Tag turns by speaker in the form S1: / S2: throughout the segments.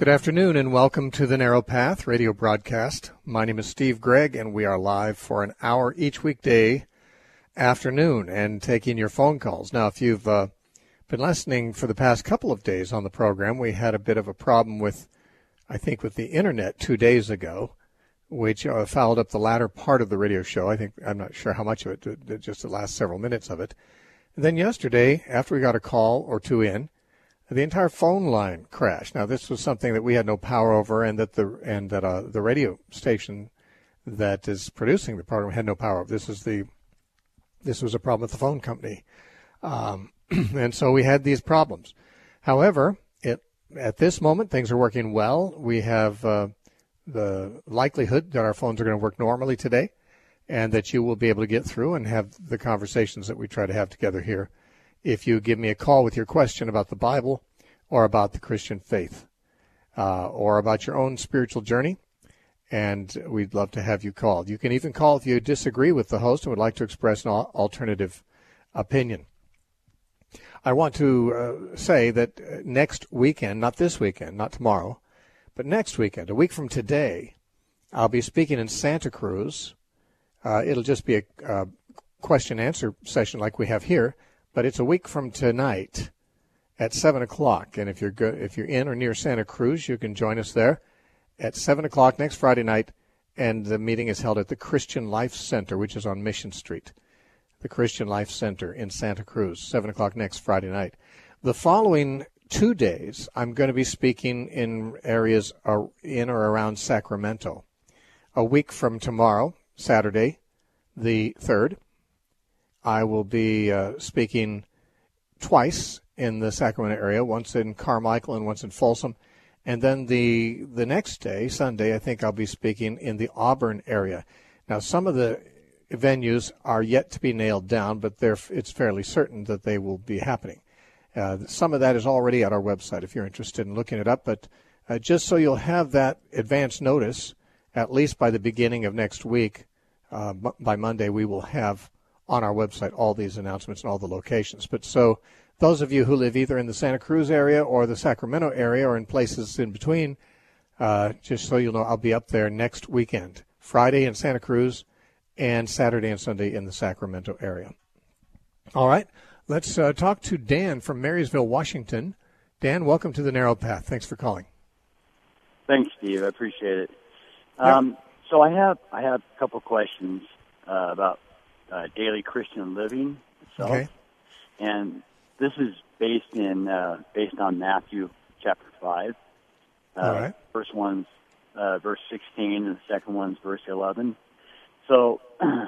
S1: Good afternoon and welcome to the Narrow Path radio broadcast. My name is Steve Gregg and we are live for an hour each weekday afternoon and taking your phone calls. Now, if you've been listening for the past couple of days on the program, we had a bit of a problem with the internet 2 days ago, which fouled up the latter part of the radio show. I'm not sure how much of it, just the last several minutes of it. And then yesterday, after we got a call or two in, the entire phone line crashed. Now, this was something that we had no power over, and that the radio station that is producing the program had no power over. This was a problem with the phone company, and so we had these problems. However, at this moment, things are working well. We have the likelihood that our phones are going to work normally today, and that you will be able to get through and have the conversations that we try to have together here. If you give me a call with your question about the Bible or about the Christian faith or about your own spiritual journey, and we'd love to have you called. You can even call if you disagree with the host and would like to express an alternative opinion. I want to say that next weekend, not this weekend, not tomorrow, but next weekend, a week from today, I'll be speaking in Santa Cruz. It'll just be a question-answer session like we have here. But it's a week from tonight at 7 o'clock. And if you're in or near Santa Cruz, you can join us there at 7 o'clock next Friday night. And the meeting is held at the Christian Life Center, which is on Mission Street. The Christian Life Center in Santa Cruz, 7 o'clock next Friday night. The following 2 days, I'm going to be speaking in areas in or around Sacramento. A week from tomorrow, Saturday, the 3rd, I will be speaking twice in the Sacramento area, once in Carmichael and once in Folsom. And then the next day, Sunday, I think I'll be speaking in the Auburn area. Now, some of the venues are yet to be nailed down, but it's fairly certain that they will be happening. Some of that is already at our website if you're interested in looking it up. But just so you'll have that advance notice, at least by the beginning of next week, by Monday, we will have on our website all these announcements and all the locations. But so those of you who live either in the Santa Cruz area or the Sacramento area or in places in between, just so you'll know, I'll be up there next weekend, Friday in Santa Cruz and Saturday and Sunday in the Sacramento area. All right, let's talk to Dan from Marysville, Washington. Dan, welcome to the Narrow Path. Thanks for calling.
S2: Thanks, Steve. I appreciate it.
S1: Yep.
S2: So I have a couple questions about daily Christian living itself. Okay. And this is based on Matthew chapter 5.
S1: All right.
S2: First one's verse 16, and the second one's verse 11. So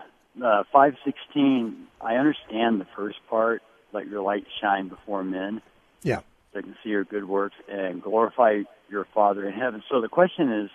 S2: 5:16, I understand the first part, let your light shine before men.
S1: Yeah.
S2: So they can see your good works and glorify your Father in heaven. So the question is,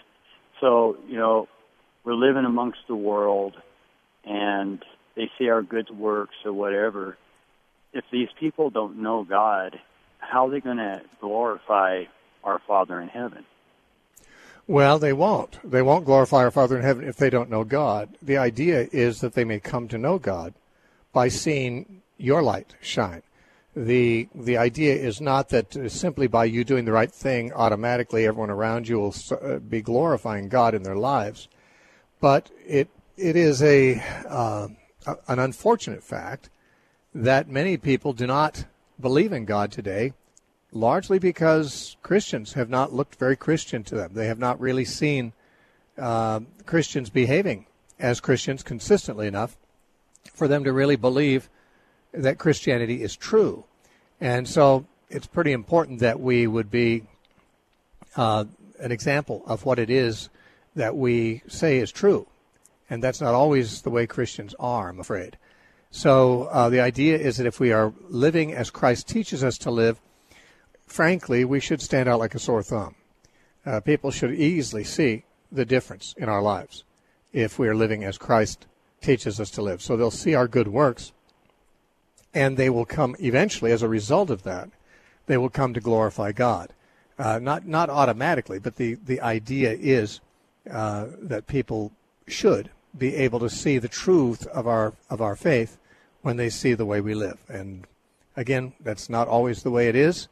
S2: we're living amongst the world, and they see our good works or whatever. If these people don't know God, how are they going to glorify our Father in heaven?
S1: Well, they won't. They won't glorify our Father in heaven if they don't know God. The idea is that they may come to know God by seeing your light shine. The idea is not that simply by you doing the right thing, automatically everyone around you will be glorifying God in their lives. But it is an unfortunate fact that many people do not believe in God today, largely because Christians have not looked very Christian to them. They have not really seen Christians behaving as Christians consistently enough for them to really believe that Christianity is true. And so it's pretty important that we would be an example of what it is that we say is true. And that's not always the way Christians are, I'm afraid. So the idea is that if we are living as Christ teaches us to live, frankly, we should stand out like a sore thumb. People should easily see the difference in our lives if we are living as Christ teaches us to live. So they'll see our good works, and they will come eventually, as a result of that, they will come to glorify God. Not automatically, but the idea is that people should be able to see the truth of our faith when they see the way we live. And again, that's not always the way it is,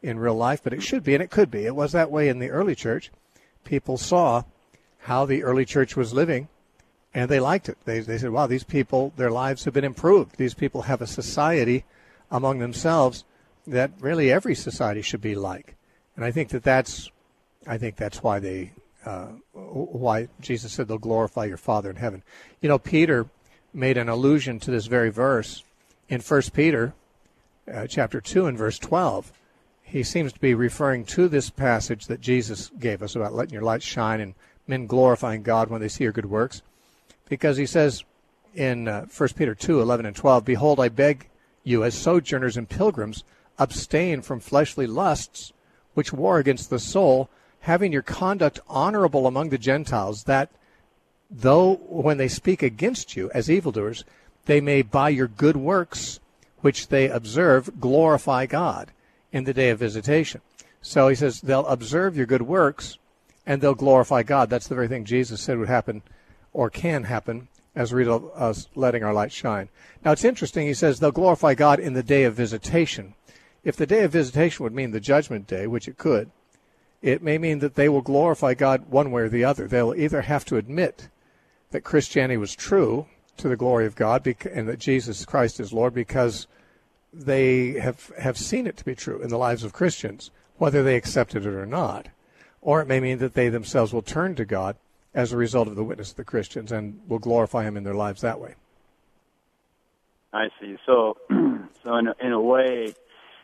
S1: in real life, but it should be, and it could be. It was that way in the early church. People saw how the early church was living, and they liked it. They said, wow, these people, their lives have been improved. These people have a society among themselves that really every society should be like. And I think that's why why Jesus said they'll glorify your Father in heaven. You know, Peter made an allusion to this very verse in 1 Peter chapter 2 and verse 12. He seems to be referring to this passage that Jesus gave us about letting your light shine and men glorifying God when they see your good works. Because he says in 1 Peter 2, 11 and 12, behold, I beg you, as sojourners and pilgrims, abstain from fleshly lusts, which war against the soul, having your conduct honorable among the Gentiles, that though when they speak against you as evildoers, they may by your good works, which they observe, glorify God in the day of visitation. So he says they'll observe your good works, and they'll glorify God. That's the very thing Jesus said would happen or can happen as a result of us letting our light shine. Now, it's interesting. He says they'll glorify God in the day of visitation. If the day of visitation would mean the judgment day, which it could, it may mean that they will glorify God one way or the other. They'll either have to admit that Christianity was true to the glory of God and that Jesus Christ is Lord because they have seen it to be true in the lives of Christians, whether they accepted it or not. Or it may mean that they themselves will turn to God as a result of the witness of the Christians and will glorify him in their lives that way.
S2: I see. So in a way,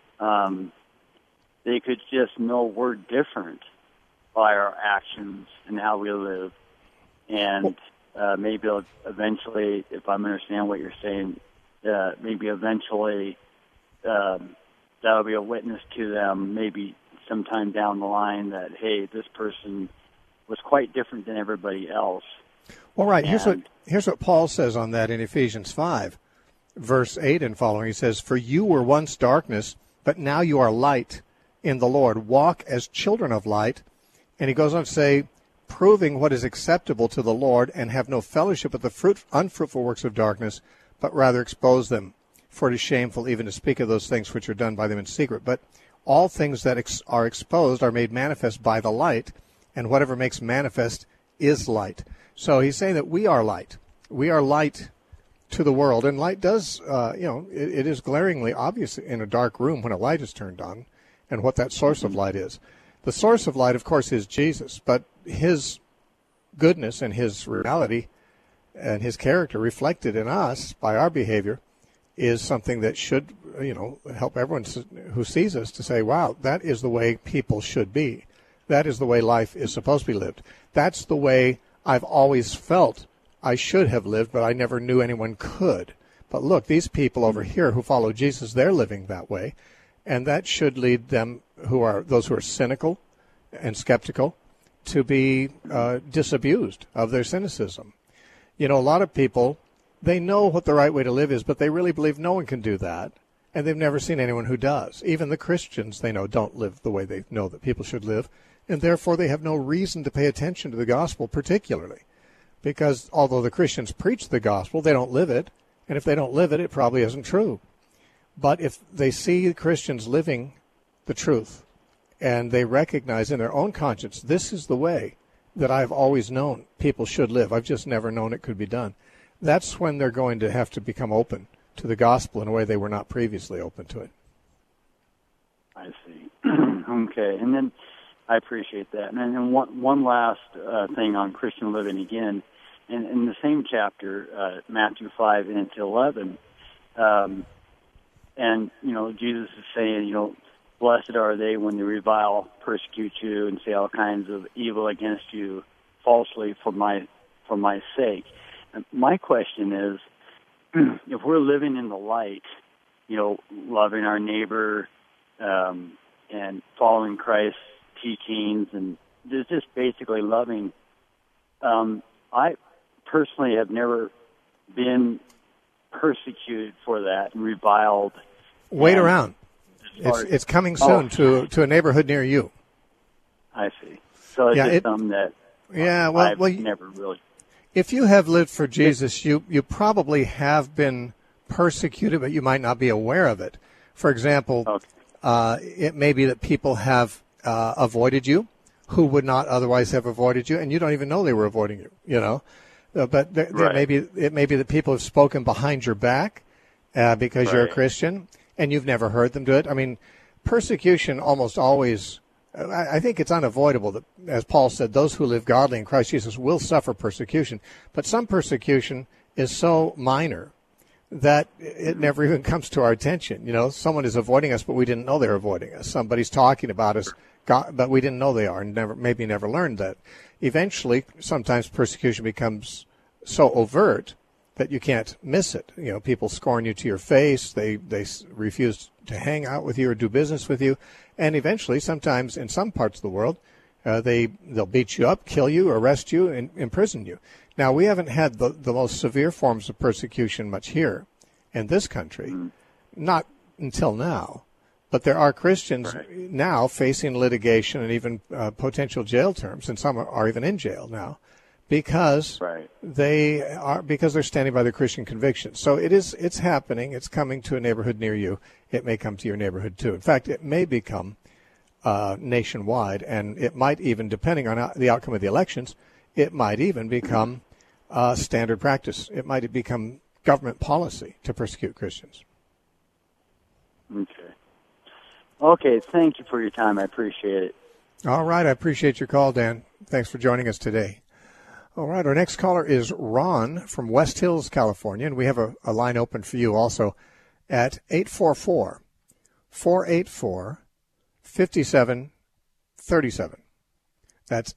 S2: they could just know we're different by our actions and how we live. And maybe eventually, if I understand what you're saying, maybe eventually that'll be a witness to them, maybe sometime down the line, that, hey, this person was quite different than everybody else.
S1: Well, right. Here's what Paul says on that in Ephesians 5, verse 8 and following. He says, for you were once darkness, but now you are light in the Lord. Walk as children of light. And he goes on to say, proving what is acceptable to the Lord, and have no fellowship with the unfruitful works of darkness, but rather expose them. For it is shameful even to speak of those things which are done by them in secret. But all things that are exposed are made manifest by the light, and whatever makes manifest is light. So he's saying that we are light. We are light to the world, and light does, it is glaringly obvious in a dark room when a light is turned on, and what that source of light is. The source of light, of course, is Jesus, but his goodness and his reality and his character reflected in us by our behavior is something that should, help everyone who sees us to say, wow, that is the way people should be. That is the way life is supposed to be lived. That's the way I've always felt I should have lived, but I never knew anyone could. But look, these people over here who follow Jesus, they're living that way. And that should lead them, those who are cynical and skeptical, to be disabused of their cynicism. A lot of people, they know what the right way to live is, but they really believe no one can do that. And they've never seen anyone who does. Even the Christians, they know, don't live the way they know that people should live. And therefore, they have no reason to pay attention to the gospel particularly. Because although the Christians preach the gospel, they don't live it. And if they don't live it, it probably isn't true. But if they see Christians living the truth, and they recognize in their own conscience, this is the way that I've always known people should live, I've just never known it could be done, that's when they're going to have to become open to the gospel in a way they were not previously open to it.
S2: I see. Okay, and then I appreciate that. And then one last thing on Christian living again. In the same chapter, Matthew 5 and 11, and, Jesus is saying, blessed are they when they revile, persecute you, and say all kinds of evil against you falsely for my sake. And my question is, if we're living in the light, loving our neighbor, and following Christ's teachings, and just basically loving, I personally have never been persecuted for that and reviled.
S1: Wait around. It's coming soon to a neighborhood near you.
S2: I see. So it's just something that I've never really.
S1: If you have lived for Jesus, you probably have been persecuted, but you might not be aware of it. For example, It may be that people have avoided you who would not otherwise have avoided you, and you don't even know they were avoiding you, you know. But it may be that people have spoken behind your back because you're a Christian, and you've never heard them do it. I mean, persecution almost always, I think it's unavoidable that, as Paul said, those who live godly in Christ Jesus will suffer persecution. But some persecution is so minor that it never even comes to our attention. You know, someone is avoiding us, but we didn't know they were avoiding us. Somebody's talking about us, but we didn't know they are, and maybe never learned that. Eventually, sometimes persecution becomes so overt that you can't miss it. You know, people scorn you to your face. They refuse to hang out with you or do business with you. And eventually, sometimes in some parts of the world, they'll beat you up, kill you, arrest you, and imprison you. Now, we haven't had the most severe forms of persecution much here in this country, not until now. But there are Christians now facing litigation and even potential jail terms, and some are even in jail now because they're standing by their Christian convictions. So it's happening. It's coming to a neighborhood near you. It may come to your neighborhood too. In fact, it may become nationwide, and it might even, depending on the outcome of the elections, it might even become standard practice. It might become government policy to persecute Christians.
S2: Okay, thank you for your time. I appreciate it.
S1: All right, I appreciate your call, Dan. Thanks for joining us today. All right, our next caller is Ron from West Hills, California, and we have a line open for you also at 844-484-5737. That's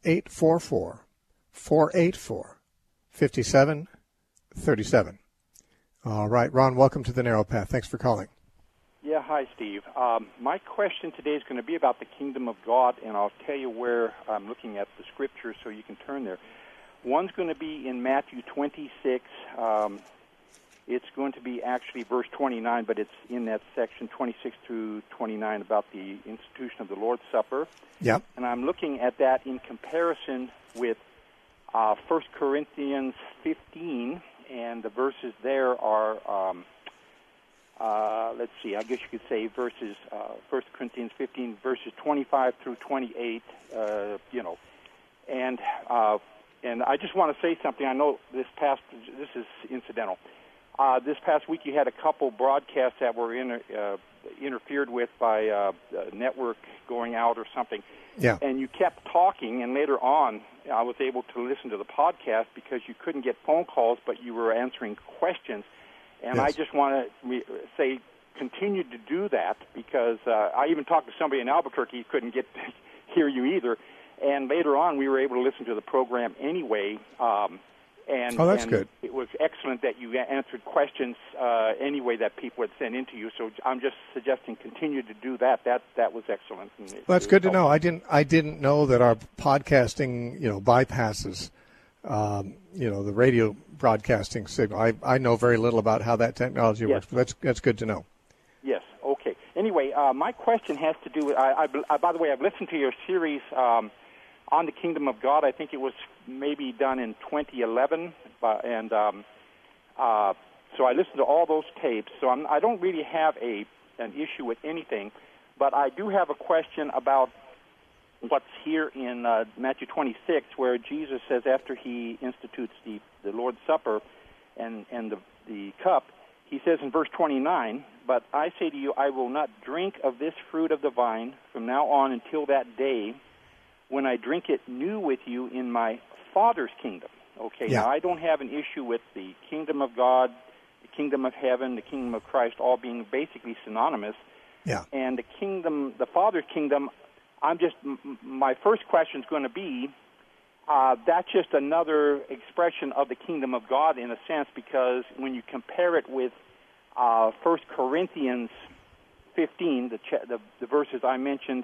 S1: 844-484-5737. All right, Ron, welcome to the Narrow Path. Thanks for calling.
S3: Yeah, hi, Steve. My question today is going to be about the kingdom of God, and I'll tell you where I'm looking at the scripture so you can turn there. One's going to be in Matthew 26. It's going to be actually verse 29, but it's in that section 26 through 29 about the institution of the Lord's Supper.
S1: Yep.
S3: And I'm looking at that in comparison with 1 Corinthians 15, and the verses there are... let's see, I guess you could say verses, 1 Corinthians 15, verses 25 through 28, and I just want to say something. I know this is incidental. This past week you had a couple broadcasts that were interfered with by a network going out or something.
S1: Yeah.
S3: And you kept talking, and later on I was able to listen to the podcast because you couldn't get phone calls, but you were answering questions. And yes. I just want to say, continue to do that, because I even talked to somebody in Albuquerque who couldn't hear you either. And later on, we were able to listen to the program anyway.
S1: That's good.
S3: It was excellent that you answered questions anyway that people had sent into you. So I'm just suggesting continue to do that. That was excellent.
S1: Well, that's good to know. I didn't know that our podcasting, bypasses the radio broadcasting signal. I know very little about how that technology works, but that's good to know.
S3: Yes. Okay. Anyway, my question has to do with. By the way, I've listened to your series on the Kingdom of God. I think it was maybe done in 2011, and so I listened to all those tapes. So I don't really have an issue with anything, but I do have a question about what's here in Matthew 26, where Jesus says after he institutes the Lord's Supper and the cup, he says in verse 29, "But I say to you, I will not drink of this fruit of the vine from now on until that day when I drink it new with you in my Father's kingdom." Okay,
S1: yeah.
S3: Now I don't have an issue with the kingdom of God, the kingdom of heaven, the kingdom of Christ all being basically synonymous.
S1: Yeah.
S3: And the Father's kingdom, my first question is going to be, that's just another expression of the kingdom of God in a sense, because when you compare it with 1 Corinthians 15, the verses I mentioned,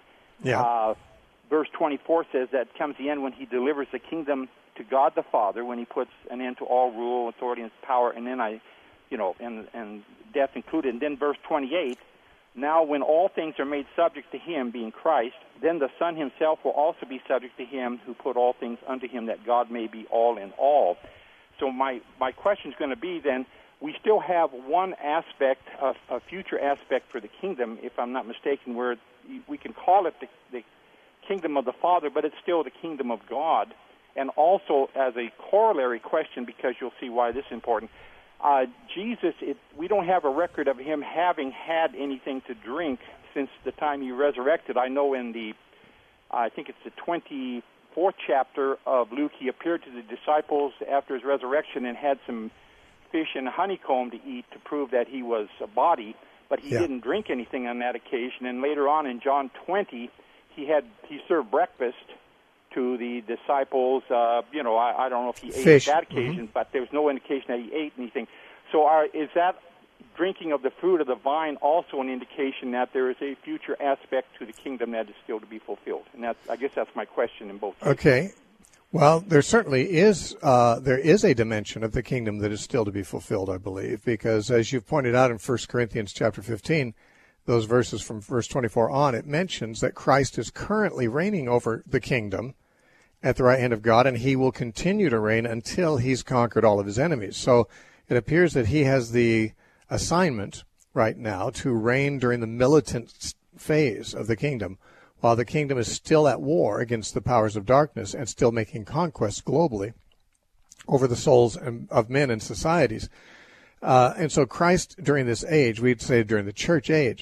S3: verse 24 says that comes the end when he delivers the kingdom to God the Father, when he puts an end to all rule, authority, and power, and then and death included. And then verse 28, now when all things are made subject to him, being Christ, then the Son himself will also be subject to him who put all things unto him, that God may be all in all. So my question is going to be then, we still have one aspect, a future aspect for the kingdom, if I'm not mistaken, where we can call it the kingdom of the Father, but it's still the kingdom of God. And also, as a corollary question, because you'll see why this is important, Jesus, we don't have a record of him having had anything to drink since the time he resurrected. I know in I think it's the 24th chapter of Luke, he appeared to the disciples after his resurrection and had some fish and honeycomb to eat to prove that he was a body, but he didn't drink anything on that occasion. And later on in John 20, he served breakfast to the disciples. I don't know if he ate at that occasion, but there was no indication that he ate anything. So is that drinking of the fruit of the vine also an indication that there is a future aspect to the kingdom that is still to be fulfilled? And I guess that's my question in both cases.
S1: Okay. Well, there certainly is a dimension of the kingdom that is still to be fulfilled, I believe, because as you've pointed out in 1 Corinthians chapter 15, those verses from verse 24 on, it mentions that Christ is currently reigning over the kingdom at the right hand of God, and he will continue to reign until he's conquered all of his enemies. So it appears that he has the assignment right now to reign during the militant phase of the kingdom, while the kingdom is still at war against the powers of darkness and still making conquests globally over the souls of men and societies. And so Christ during this age, we'd say during the church age,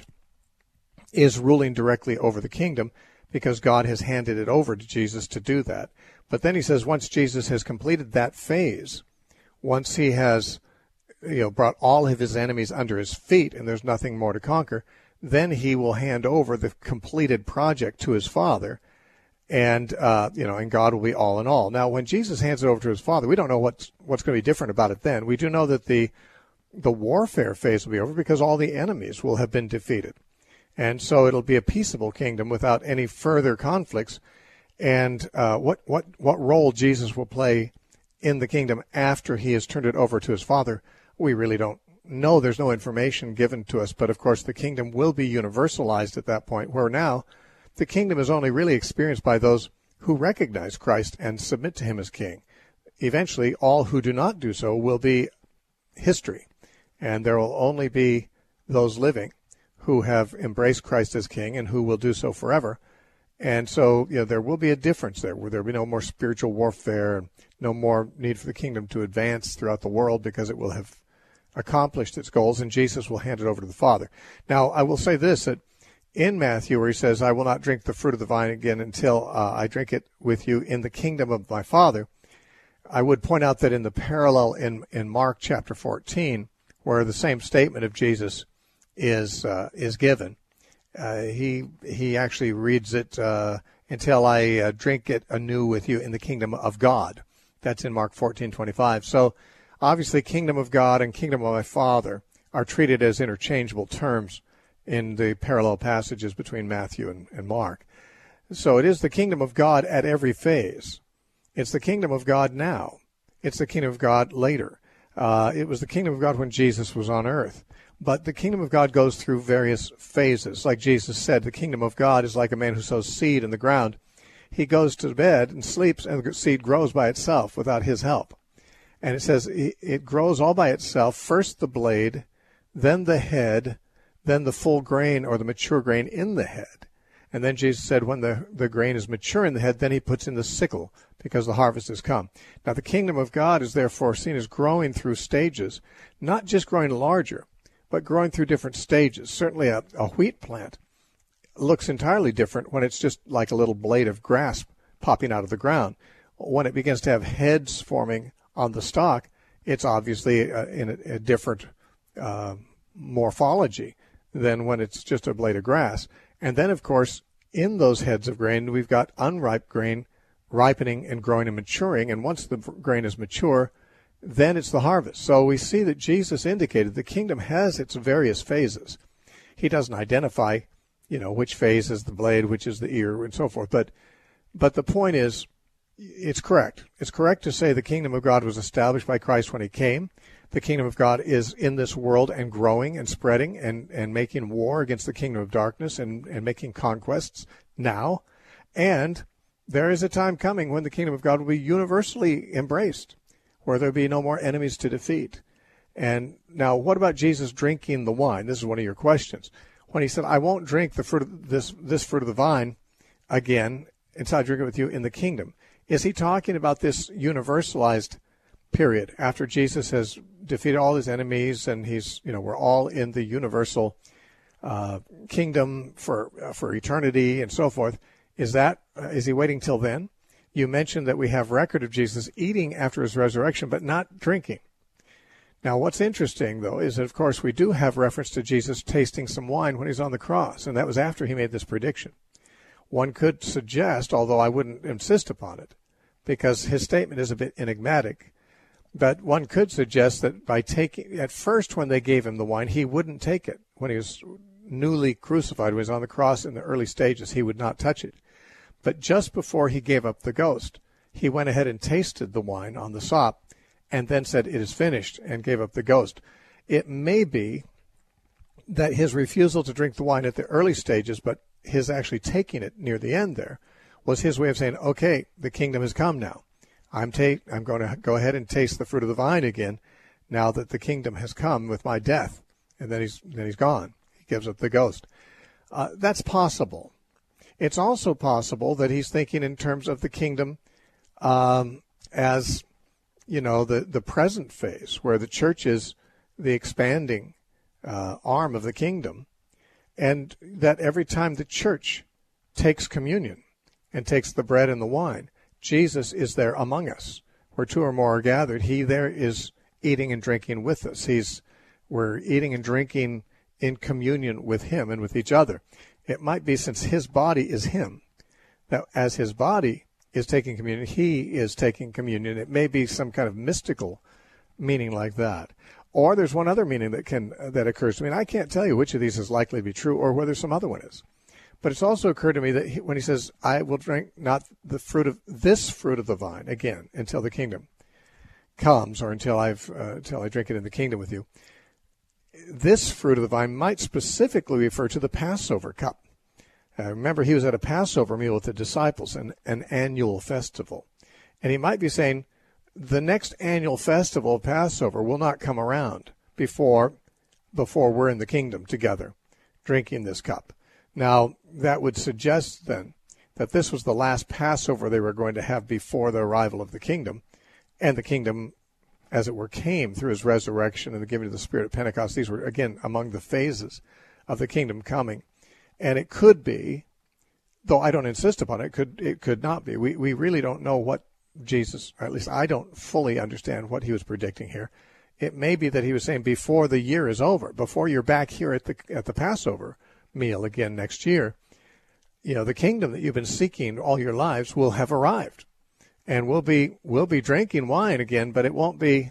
S1: is ruling directly over the kingdom because God has handed it over to Jesus to do that. But then he says once Jesus has completed that phase, once he has brought all of his enemies under his feet and there's nothing more to conquer, then he will hand over the completed project to his Father, and and God will be all in all. Now, when Jesus hands it over to his Father, we don't know what's going to be different about it then. We do know that the warfare phase will be over because all the enemies will have been defeated. And so it'll be a peaceable kingdom without any further conflicts. And what role Jesus will play in the kingdom after he has turned it over to his Father, we really don't know. There's no information given to us. But, of course, the kingdom will be universalized at that point, where now the kingdom is only really experienced by those who recognize Christ and submit to him as king. Eventually, all who do not do so will be history, and there will only be those living who have embraced Christ as king and who will do so forever. And so there will be a difference there, where there will be no more spiritual warfare, and no more need for the kingdom to advance throughout the world because it will have accomplished its goals, and Jesus will hand it over to the Father. Now, I will say this, that in Matthew, where he says, I will not drink the fruit of the vine again until I drink it with you in the kingdom of my Father, I would point out that in the parallel in Mark chapter 14, where the same statement of Jesus is given, he actually reads it, until I drink it anew with you in the kingdom of God. That's in Mark 14:25. So obviously, kingdom of God and kingdom of my Father are treated as interchangeable terms in the parallel passages between Matthew and Mark. So it is the kingdom of God at every phase. It's the kingdom of God now. It's the kingdom of God later. It was the kingdom of God when Jesus was on earth. But the kingdom of God goes through various phases. Like Jesus said, the kingdom of God is like a man who sows seed in the ground. He goes to bed and sleeps, and the seed grows by itself without his help. And it says it grows all by itself, first the blade, then the head, then the full grain or the mature grain in the head. And then Jesus said when the grain is mature in the head, then he puts in the sickle because the harvest has come. Now the kingdom of God is therefore seen as growing through stages, not just growing larger, but growing through different stages. Certainly a wheat plant looks entirely different when it's just like a little blade of grass popping out of the ground. When it begins to have heads forming on the stalk, it's obviously in a different morphology than when it's just a blade of grass. And then, of course, in those heads of grain, we've got unripe grain ripening and growing and maturing. And once the grain is mature, then it's the harvest. So we see that Jesus indicated the kingdom has its various phases. He doesn't identify, which phase is the blade, which is the ear, and so forth. But the point is, it's correct. It's correct to say the kingdom of God was established by Christ when he came. The kingdom of God is in this world and growing and spreading and making war against the kingdom of darkness and making conquests now. And there is a time coming when the kingdom of God will be universally embraced, where there will be no more enemies to defeat. And now, what about Jesus drinking the wine? This is one of your questions. When he said, I won't drink the fruit of this fruit of the vine again until I drink it with you in the kingdom. Is he talking about this universalized period after Jesus has defeated all his enemies and we're all in the universal kingdom for eternity and so forth? Is he waiting till then? You mentioned that we have record of Jesus eating after his resurrection, but not drinking. Now, what's interesting, though, is that, of course, we do have reference to Jesus tasting some wine when he's on the cross, and that was after he made this prediction. One could suggest, although I wouldn't insist upon it, because his statement is a bit enigmatic, but one could suggest that by taking, at first when they gave him the wine, he wouldn't take it. When he was newly crucified, when he was on the cross in the early stages, he would not touch it. But just before he gave up the ghost, he went ahead and tasted the wine on the sop, and then said, it is finished, and gave up the ghost. It may be that his refusal to drink the wine at the early stages, but his actually taking it near the end there, was his way of saying, okay, the kingdom has come now. I'm going to go ahead and taste the fruit of the vine again, now that the kingdom has come with my death. And then he's gone. He gives up the ghost. That's possible. It's also possible that he's thinking in terms of the kingdom as the present phase, where the church is the expanding arm of the kingdom, and that every time the church takes communion and takes the bread and the wine, Jesus is there among us. Where two or more are gathered, he there is eating and drinking with us. We're eating and drinking in communion with him and with each other. It might be, since his body is him, that as his body is taking communion, he is taking communion. It may be some kind of mystical meaning like that. Or there's one other meaning that occurs to me. And I can't tell you which of these is likely to be true or whether some other one is. But it's also occurred to me that when he says, I will drink not the fruit of this fruit of the vine again until the kingdom comes, or until I drink it in the kingdom with you. This fruit of the vine might specifically refer to the Passover cup. Remember, he was at a Passover meal with the disciples, an annual festival. And he might be saying, the next annual festival of Passover will not come around before we're in the kingdom together, drinking this cup. Now, that would suggest then that this was the last Passover they were going to have before the arrival of the kingdom, and the kingdom, as it were, came through his resurrection and the giving of the Spirit at Pentecost. These were, again, among the phases of the kingdom coming. And it could be, though I don't insist upon it, it could not be. We really don't know what Jesus, or at least I don't fully understand what he was predicting here. It may be that he was saying before the year is over, before you're back here at the Passover meal again next year, the kingdom that you've been seeking all your lives will have arrived, and we'll be drinking wine again, but it won't be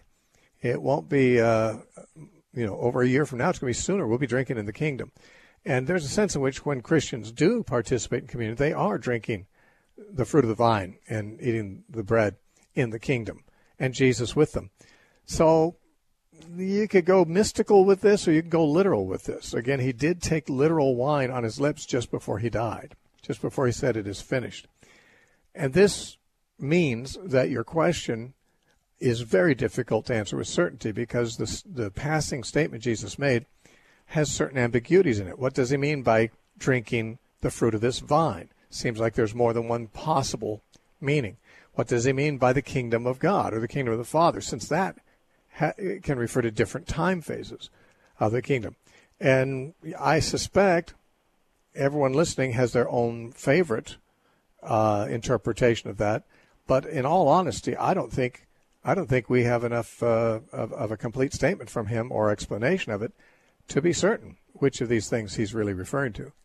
S1: over a year from now. It's going to be sooner. We'll be drinking in the kingdom. And there's a sense in which when Christians do participate in communion, they are drinking the fruit of the vine and eating the bread in the kingdom, and Jesus with them. So you could go mystical with this, or you could go literal with this. Again, he did take literal wine on his lips just before he died, just before he said it is finished. And this means that your question is very difficult to answer with certainty, because the passing statement Jesus made has certain ambiguities in it. What does he mean by drinking the fruit of this vine? Seems like there's more than one possible meaning. What does he mean by the kingdom of God or the kingdom of the Father, since that can refer to different time phases of the kingdom? And I suspect everyone listening has their own favorite interpretation of that. But in all honesty, I don't think we have enough of a complete statement from him or explanation of it to be certain which of these things he's really referring to.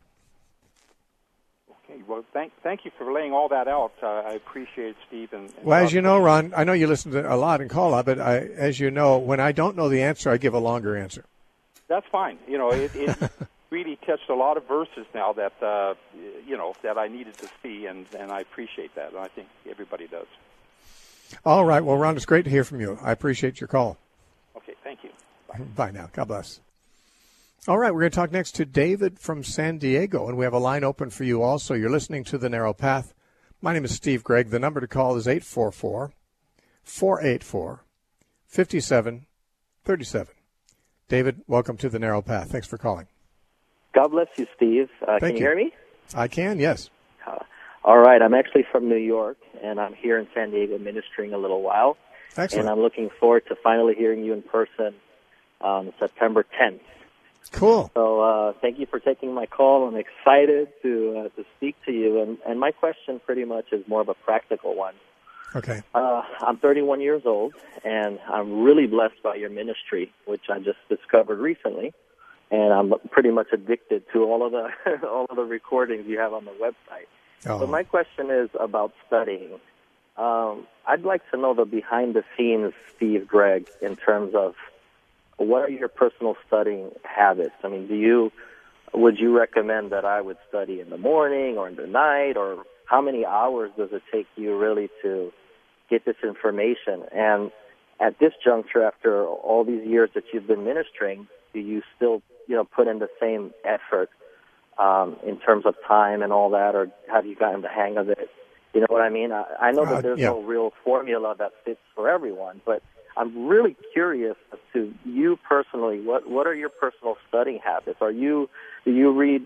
S3: Okay, well, thank you for laying all that out. I appreciate it, Steve.
S1: Well, as you know, Ron, I know you listen to a lot and call a lot, but as you know, when I don't know the answer, I give a longer answer.
S3: That's fine. It really touched a lot of verses now that that I needed to see, and I appreciate that, and I think everybody does.
S1: All right. Well, Ron, it's great to hear from you. I appreciate your call.
S3: Okay, thank you. Bye.
S1: Bye now. God bless. All right, we're going to talk next to David from San Diego, and we have a line open for you also. You're listening to The Narrow Path. My name is Steve Gregg. The number to call is 844-484-5737. 37. David, welcome to the Narrow Path. Thanks for calling.
S4: God bless you, Steve. Can you hear me?
S1: I can, yes.
S4: All right. I'm actually from New York, and I'm here in San Diego ministering a little while.
S1: Excellent.
S4: And I'm looking forward to finally hearing you in person on September 10th.
S1: Cool.
S4: So thank you for taking my call. I'm excited to speak to you. And my question pretty much is more of a practical one.
S1: Okay.
S4: I'm 31 years old, and I'm really blessed by your ministry, which I just discovered recently. And I'm pretty much addicted to all of the recordings you have on the website.
S1: Oh.
S4: So my question is about studying. I'd like to know the behind-the-scenes Steve Gregg in terms of what are your personal studying habits? I mean, would you recommend that I would study in the morning or in the night, or how many hours does it take you really to get this information? And at this juncture, after all these years that you've been ministering, do you still, put in the same effort in terms of time and all that, or have you gotten the hang of it? You know what I mean? I know that there's no real formula that fits for everyone, but I'm really curious as to you personally. What are your personal studying habits? Do you read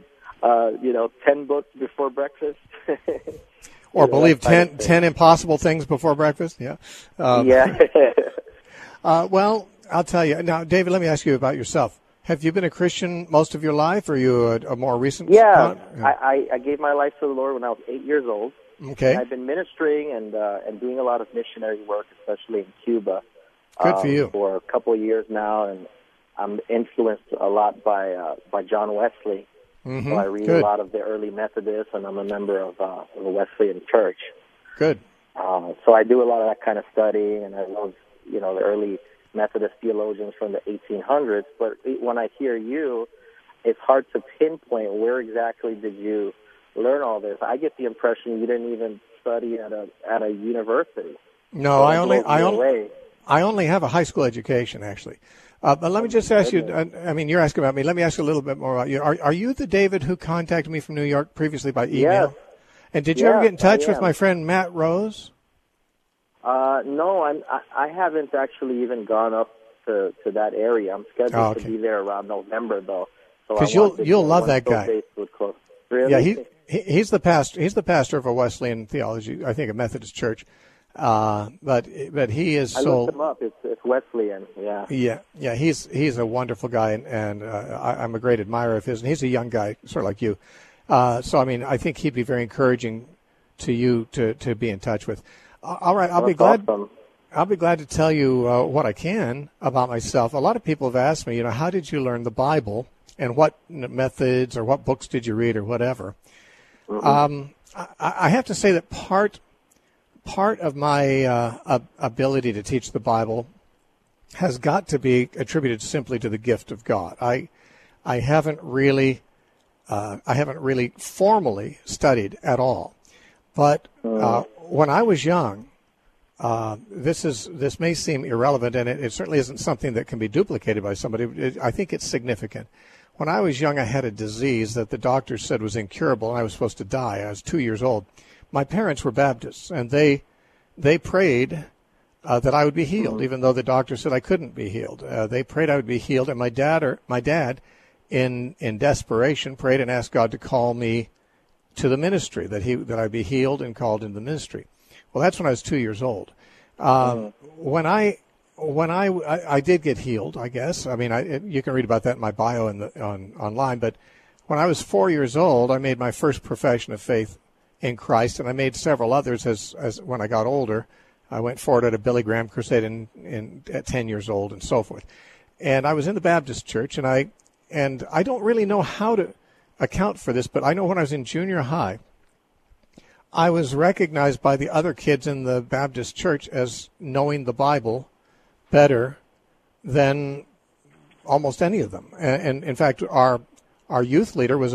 S4: 10 books before breakfast?
S1: Or believe 10 impossible things before breakfast? Yeah.
S4: Yeah.
S1: Well, I'll tell you. Now, David, let me ask you about yourself. Have you been a Christian most of your life, or are you a more recent?
S4: Yeah. I gave my life to the Lord when I was 8 years old.
S1: Okay.
S4: And I've been ministering and doing a lot of missionary work, especially in Cuba.
S1: Good for you.
S4: For a couple of years now, and I'm influenced a lot by John Wesley.
S1: Mm-hmm.
S4: So I read a lot of the early Methodists, and I'm a member of the Wesleyan Church.
S1: Good.
S4: So I do a lot of that kind of study, and I love the early Methodist theologians from the 1800s. But when I hear you, it's hard to pinpoint where exactly did you learn all this. I get the impression you didn't even study at a university.
S1: No,
S4: so
S1: I only have a high school education, actually. But let me just ask you, you're asking about me. Let me ask you a little bit more about you. Are you the David who contacted me from New York previously by email?
S4: Yes.
S1: And did you ever get in touch with my friend Matt Rose?
S4: No, I haven't actually even gone up to that area. I'm scheduled to be there around November, though.
S1: Because you'll love that guy.
S4: Really?
S1: Yeah, he's the pastor. He's the pastor of a Wesleyan theology, I think, a Methodist church. But he is
S4: I looked him up. It's Wesleyan. Yeah.
S1: Yeah. He's a wonderful guy, and I'm a great admirer of his. And he's a young guy, sort of like you. So I think he'd be very encouraging to you to be in touch with. All right, I'll be glad.
S4: Awesome.
S1: I'll be glad to tell you what I can about myself. A lot of people have asked me, how did you learn the Bible, and what methods or what books did you read or whatever. Mm-hmm. I have to say that part of my ability to teach the Bible has got to be attributed simply to the gift of God. I haven't really formally studied at all, but when I was young, this may seem irrelevant, and it certainly isn't something that can be duplicated by somebody. I think it's significant. When I was young, I had a disease that the doctor said was incurable, and I was supposed to die. I was 2 years old. My parents were Baptists, and they prayed that I would be healed, even though the doctor said I couldn't be healed. They prayed I would be healed, and my dad, in desperation, prayed and asked God to call me to the ministry, that I'd be healed and called into the ministry. Well, that's when I was 2 years old. When I did get healed, I guess. You can read about that in my bio online. But when I was 4 years old, I made my first profession of faith in Christ, and I made several others as when I got older. I went forward at a Billy Graham crusade at 10 years old, and so forth. And I was in the Baptist church, and I don't really know how to account for this, but I know when I was in junior high, I was recognized by the other kids in the Baptist church as knowing the Bible better than almost any of them. And in fact, our youth leader was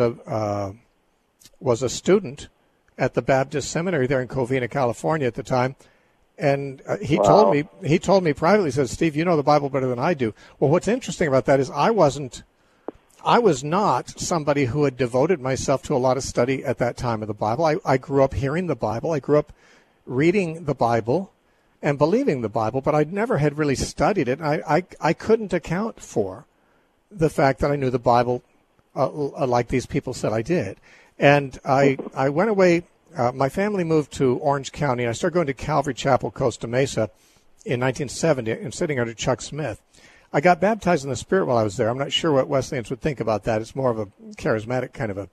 S1: a student at the Baptist seminary there in Covina, California at the time. And he told me privately, he says, "Steve, you know the Bible better than I do." Well, what's interesting about that is I was not somebody who had devoted myself to a lot of study at that time of the Bible. I grew up hearing the Bible. I grew up reading the Bible and believing the Bible, but I never had really studied it. I couldn't account for the fact that I knew the Bible like these people said I did. And I went away. My family moved to Orange County. I started going to Calvary Chapel, Costa Mesa in 1970 and sitting under Chuck Smith. I got baptized in the Spirit while I was there. I'm not sure what Wesleyans would think about that. It's more of a charismatic kind of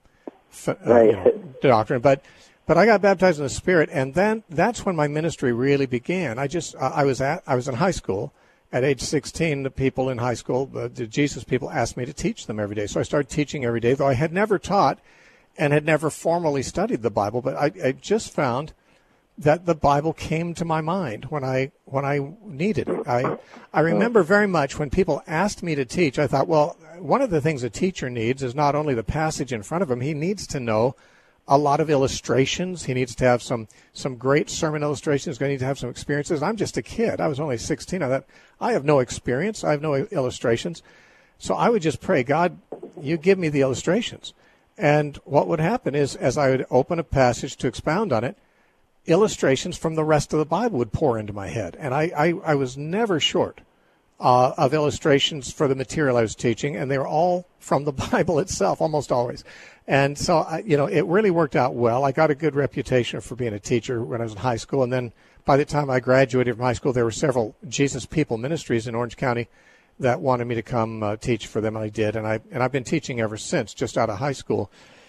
S1: a doctrine. But I got baptized in the Spirit, and then that's when my ministry really began. I was in high school. At age 16, the people in high school, the Jesus people, asked me to teach them every day. So I started teaching every day, though I had never taught and had never formally studied the Bible. But I just found that the Bible came to my mind when I needed it. I remember very much when people asked me to teach, I thought, well, one of the things a teacher needs is not only the passage in front of him, he needs to know a lot of illustrations. He needs to have some great sermon illustrations. He's going to need to have some experiences. I'm just a kid. I was only 16. I thought, I have no experience. I have no illustrations. So I would just pray, God, you give me the illustrations. And what would happen is, as I would open a passage to expound on it, illustrations from the rest of the Bible would pour into my head. And I was never short of illustrations for the material I was teaching, and they were all from the Bible itself, almost always. And so, it really worked out well. I got a good reputation for being a teacher when I was in high school, and then by the time I graduated from high school, there were several Jesus People ministries in Orange County that wanted me to come teach for them, and I did, and I've been teaching ever since, just out of high school.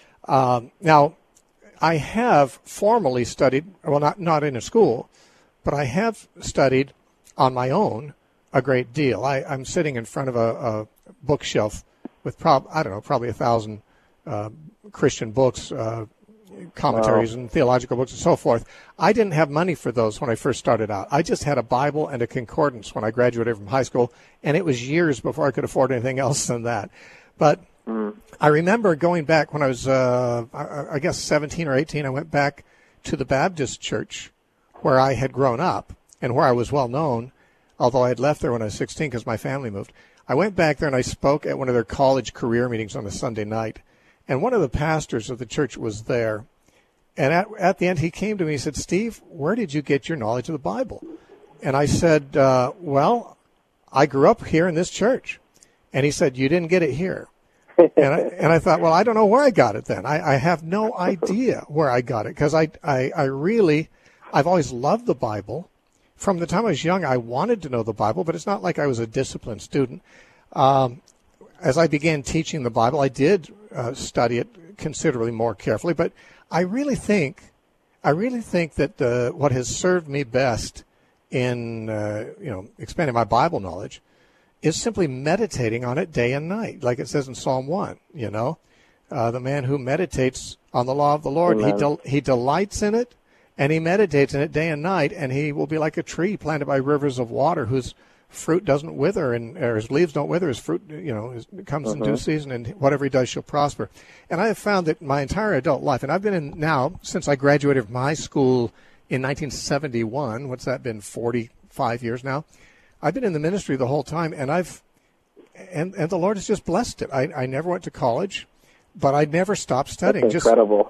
S1: Now, I have formally studied, well, not in a school, but I have studied on my own a great deal. I'm sitting in front of a bookshelf with probably 1,000 Christian books, commentaries and theological books and so forth. I didn't have money for those when I first started out. I just had a Bible and a concordance when I graduated from high school, and it was years before I could afford anything else than that. But I remember going back when I was, I guess, 17 or 18, I went back to the Baptist church where I had grown up and where I was well known, although I had left there when I was 16 because my family moved. I went back there and I spoke at one of their college career meetings on a Sunday night. And one of the pastors of the church was there. And at the end, he came to me and said, Steve, where did you get your knowledge of the Bible? And I said, well, I grew up here in this church. And he said, you didn't get it here. And I thought, well, I don't know where I got it then. I have no idea where I got it because I've always loved the Bible. From the time I was young, I wanted to know the Bible, but it's not like I was a disciplined student. As I began teaching the Bible, I did study it considerably more carefully. But I really think that what has served me best in expanding my Bible knowledge is simply meditating on it day and night, like it says in Psalm 1. The man who meditates on the law of the Lord, he delights in it, and he meditates in it day and night, and he will be like a tree planted by rivers of water whose fruit doesn't wither, or his leaves don't wither. His fruit, comes in due season, and whatever he does shall prosper. And I have found that my entire adult life, and I've been in now, since I graduated from high school in 1971, what's that been, 45 years now? I've been in the ministry the whole time, and and the Lord has just blessed it. I never went to college, but I never stopped studying.
S4: That's incredible.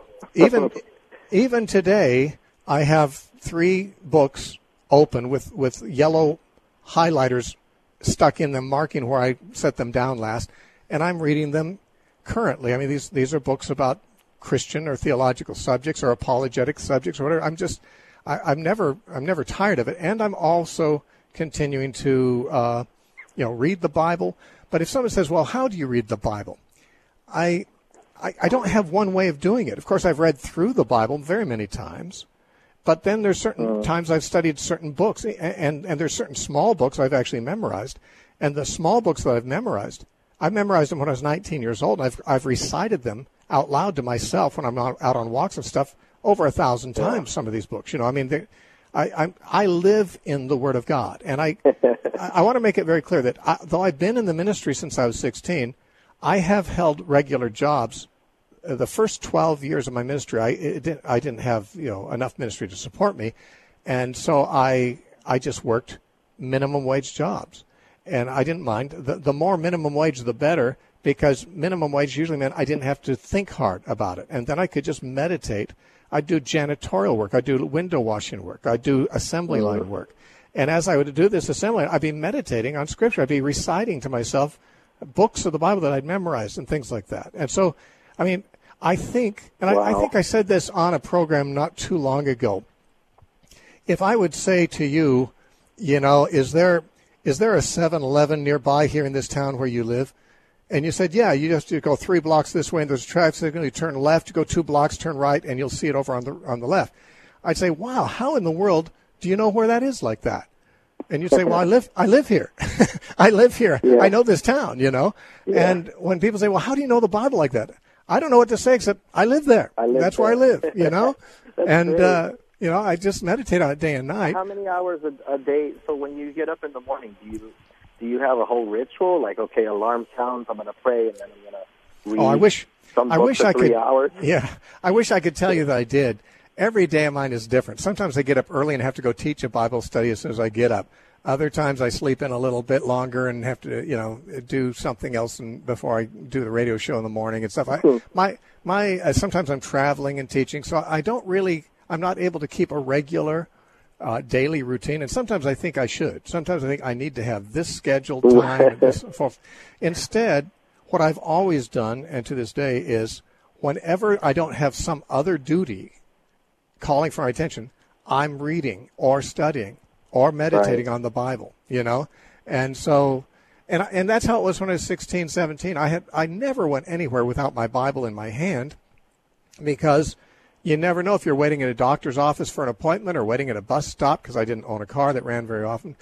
S1: Even today, I have 3 books open with yellow highlighters stuck in them, marking where I set them down last, and I'm reading them currently. I mean, these are books about Christian or theological subjects or apologetic subjects or whatever. I'm never tired of it, and I'm also continuing to read the Bible. But if someone says, well, how do you read the Bible? I don't have one way of doing it. Of course, I've read through the Bible very many times, but then there's certain times I've studied certain books, and there's certain small books I've actually memorized. And the small books that I've memorized them when I was 19 years old, and I've recited them out loud to myself when I'm out on walks and stuff over 1,000 times, some of these books. I live in the Word of God, and I want to make it very clear that though I've been in the ministry since I was 16, I have held regular jobs. The first 12 years of my ministry, I didn't have enough ministry to support me, and so I just worked minimum wage jobs, and I didn't mind. The more minimum wage, the better, because minimum wage usually meant I didn't have to think hard about it, and then I could just meditate. I do janitorial work. I do window washing work. I do assembly line work. And as I would do this assembly, I'd be meditating on Scripture. I'd be reciting to myself books of the Bible that I'd memorized and things like that. And so, I mean, I think, and I think I said this on a program not too long ago. If I would say to you, you know, is there a 7-Eleven nearby here in this town where you live? And you said, yeah, you just have to go 3 blocks this way, and there's a traffic signal. You turn left, you go 2 blocks, turn right, and you'll see it over on the left. I'd say, wow, how in the world do you know where that is like that? And you'd say, well, I live here. I live here. Yeah. I know this town, you know. Yeah. And when people say, well, how do you know the Bible like that? I don't know what to say except I live there. That's where I live, you know. And you know, I just meditate on it day and night.
S4: How many hours a day? So when you get up in the morning, do you have a whole ritual? Like, okay, alarm sounds, I'm going to pray, and then I'm going to read.
S1: Oh, I wish I could.
S4: 3 hours.
S1: Yeah, I wish I could tell you that I did. Every day of mine is different. Sometimes I get up early and have to go teach a Bible study as soon as I get up. Other times I sleep in a little bit longer and have to, you know, do something else before I do the radio show in the morning and stuff. Sometimes I'm traveling and teaching, so I'm not able to keep a regular daily routine. And sometimes I think I should. Sometimes I think I need to have this scheduled time. Instead, what I've always done, and to this day, is whenever I don't have some other duty calling for my attention, I'm reading or studying or meditating on the Bible, you know? And so, and that's how it was when I was 16, 17. I never went anywhere without my Bible in my hand, because you never know if you're waiting at a doctor's office for an appointment or waiting at a bus stop, because I didn't own a car that ran very often,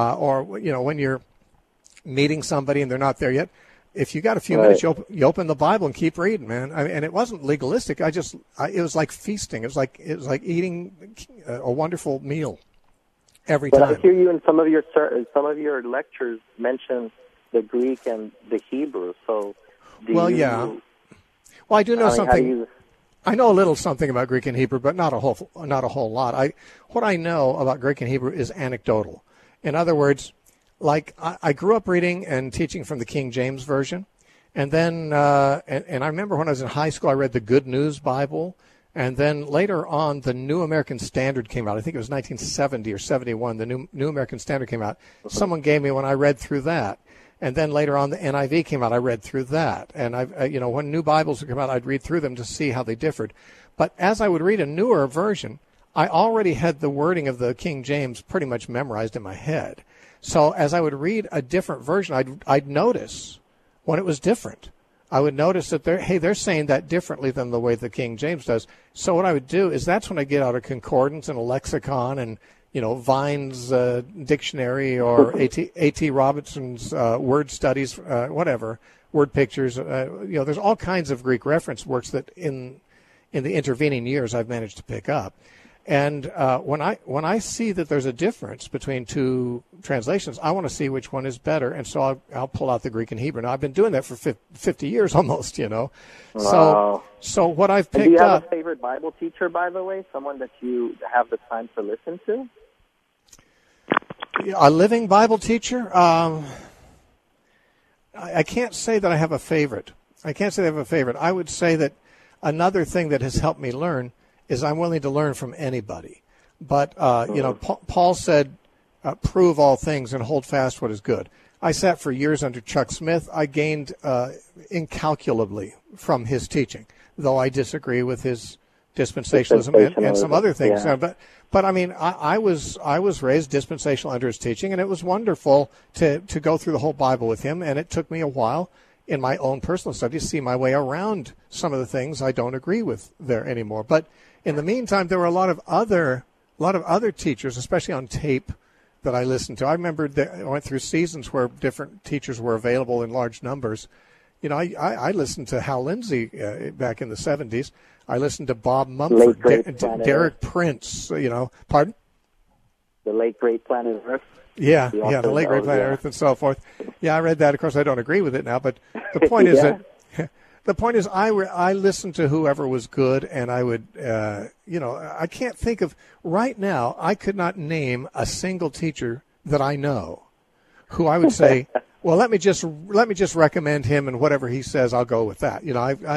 S1: or, you know, when you're meeting somebody and they're not there yet. If you got a few minutes, you open the Bible and keep reading, man. And it wasn't legalistic. It was like feasting. It was like eating a wonderful meal every time.
S4: But I hear you in some of your lectures mention the Greek and the Hebrew. So,
S1: yeah. Well, I do know something. I know a little something about Greek and Hebrew, but not a whole lot. What I know about Greek and Hebrew is anecdotal. In other words, like I grew up reading and teaching from the King James Version, and then and I remember when I was in high school, I read the Good News Bible, and then later on, the New American Standard came out. I think it was 1970 or 71. The New American Standard came out. Someone gave me one. I read through that, and then later on, the NIV came out. I read through that, and when new Bibles would come out, I'd read through them to see how they differed. But as I would read a newer version, I already had the wording of the King James pretty much memorized in my head. So as I would read a different version, I'd notice when it was different. I would notice that they're saying that differently than the way the King James does. So what I would do is that's when I get out a concordance and a lexicon and, you know, Vine's dictionary or A.T. Robinson's word studies, whatever, word pictures. There's all kinds of Greek reference works that in the intervening years I've managed to pick up. And when I see that there's a difference between two translations, I want to see which one is better, and so I'll pull out the Greek and Hebrew. Now, I've been doing that for 50 years almost, you know.
S4: Wow.
S1: So what I've picked up...
S4: Do you have a favorite Bible teacher, by the way, someone that you have the time to listen to?
S1: A living Bible teacher? I can't say that I have a favorite. I would say that another thing that has helped me learn is I'm willing to learn from anybody. But, Paul said, prove all things and hold fast what is good. I sat for years under Chuck Smith. I gained incalculably from his teaching, though I disagree with his dispensationalism and some other things. Yeah. But I mean, I was raised dispensational under his teaching, and it was wonderful to go through the whole Bible with him, and it took me a while in my own personal study to see my way around some of the things I don't agree with there anymore. But in the meantime, there were a lot of other teachers, especially on tape, that I listened to. I remember that I went through seasons where different teachers were available in large numbers. You know, I listened to Hal Lindsey back in the 70s. I listened to Bob Mumford, Derek Prince. You know, pardon?
S4: The Late Great Planet Earth.
S1: Yeah, the Late Great Planet Earth and so forth. Yeah, I read that. Of course, I don't agree with it now, but the point is that. The point is, I listened to whoever was good, and I would, I can't think of right now. I could not name a single teacher that I know who I would say, well, let me just recommend him, and whatever he says, I'll go with that. You know,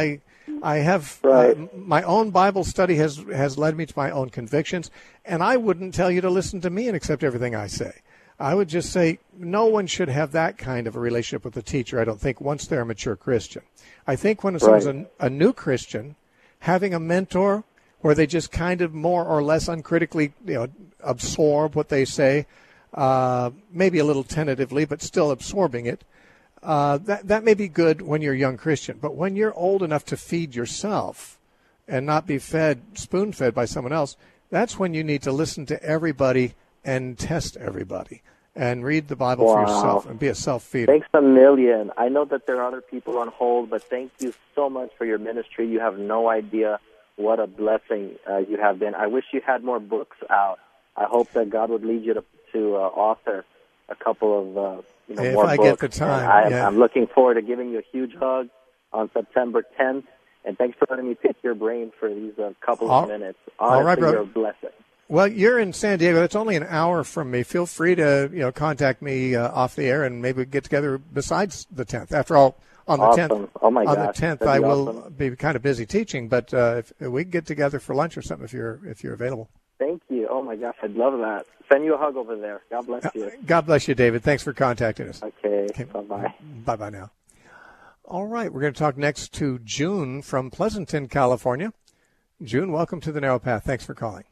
S1: I have my own Bible study has led me to my own convictions, and I wouldn't tell you to listen to me and accept everything I say. I would just say no one should have that kind of a relationship with a teacher, I don't think, once they're a mature Christian. I think when someone's a new Christian, having a mentor where they just kind of more or less uncritically absorb what they say, maybe a little tentatively, but still absorbing it, that may be good when you're a young Christian. But when you're old enough to feed yourself and not be spoon-fed by someone else, that's when you need to listen to everybody and test everybody and read the Bible for yourself and be a self-feeder.
S4: Thanks a million. I know that there are other people on hold, but thank you so much for your ministry. You have no idea what a blessing you have been. I wish you had more books out. I hope that God would lead you to author a couple of more
S1: if
S4: books.
S1: I get the time.
S4: I'm looking forward to giving you a huge hug on September 10th, and thanks for letting me pick your brain for these couple of minutes. Honestly,
S1: all right, brother.
S4: You're a blessing.
S1: Well, you're in San Diego. That's only an hour from me. Feel free to contact me off the air, and maybe we get together besides the 10th. After all, on the 10th, the 10th, I will be kind of busy teaching, but if we can get together for lunch or something if you're available.
S4: Thank you. Oh my gosh, I'd love that. Send you a hug over there. God bless you.
S1: God bless you, David. Thanks for contacting us.
S4: Okay. Bye-bye.
S1: Bye-bye now. All right, we're going to talk next to June from Pleasanton, California. June, welcome to the Narrow Path. Thanks for calling.